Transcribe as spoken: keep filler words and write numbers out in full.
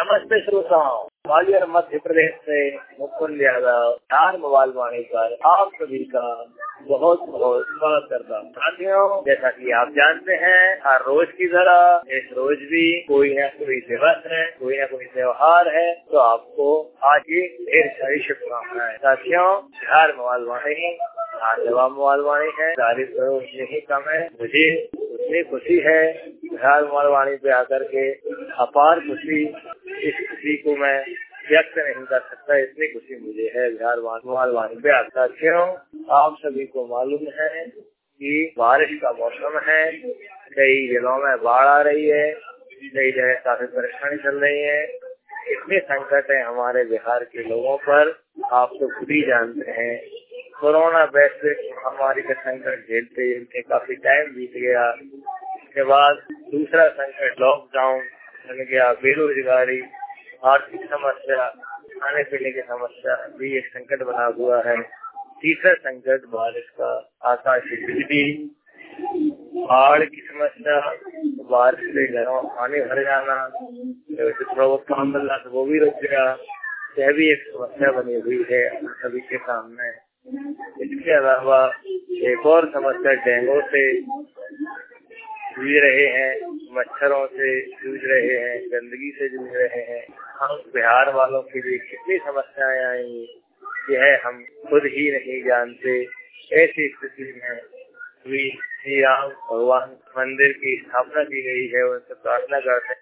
नमस्ते श्रोताओं, ग्वालियर मध्य प्रदेश से मुकुंद यादव चार मोबाइल वाणी पर आप सभी का बहुत बहुत स्वागत करता हूँ। साथियों, जैसा कि आप जानते हैं, हर रोज की तरह इस रोज भी कोई न कोई दिवस है, कोई न कोई त्योहार है, तो आपको आज की ढेर सारी शुभकामनाएं। साथियों, बिहार मोबाइल वाणी जवाब मोबाइल वाणी है, तारीफ करो उतनी ही कम है। मुझे उतनी खुशी है बिहार मोबाइल वाणी पे आकर के, अपार खुशी। इस खुशी को मैं व्यक्त नहीं कर सकता, इतनी खुशी मुझे है बिहार मोबाइल वाणी पे आता। साथियों, आप सभी को मालूम है कि बारिश का मौसम है, कई जिलों में बाढ़ आ रही है, कई जगह काफी परेशानी चल रही है। इतने संकट है हमारे बिहार के लोगों पर, आप तो खुद ही जानते हैं। कोरोना वैश्विक महामारी का संकट झेलते झेलते काफी टाइम बीत गया। इसके बाद दूसरा संकट लॉकडाउन लग गया, बेरोजगारी, आर्थिक समस्या, खाने पीने की समस्या भी एक संकट बना हुआ है। तीसरा संकट बारिश का, आकाशीय बिजली, बाढ़ की समस्या, बारिश से घरों में पानी भर जाना, थोड़ा बहुत काम मिल रहा था वो भी रुक गया। यह भी एक समस्या बनी हुई है हम सभी के सामने। इसके अलावा एक और समस्या डेंगू से जूझ रहे हैं, मच्छरों से जूझ रहे हैं, गंदगी से जूझ रहे हैं। हम बिहार वालों के लिए कितनी समस्याएं आई, यह हम खुद ही नहीं जानते। ऐसी स्थिति में श्री राम भगवान मंदिर की स्थापना की गई है, उनसे प्रार्थना करते हैं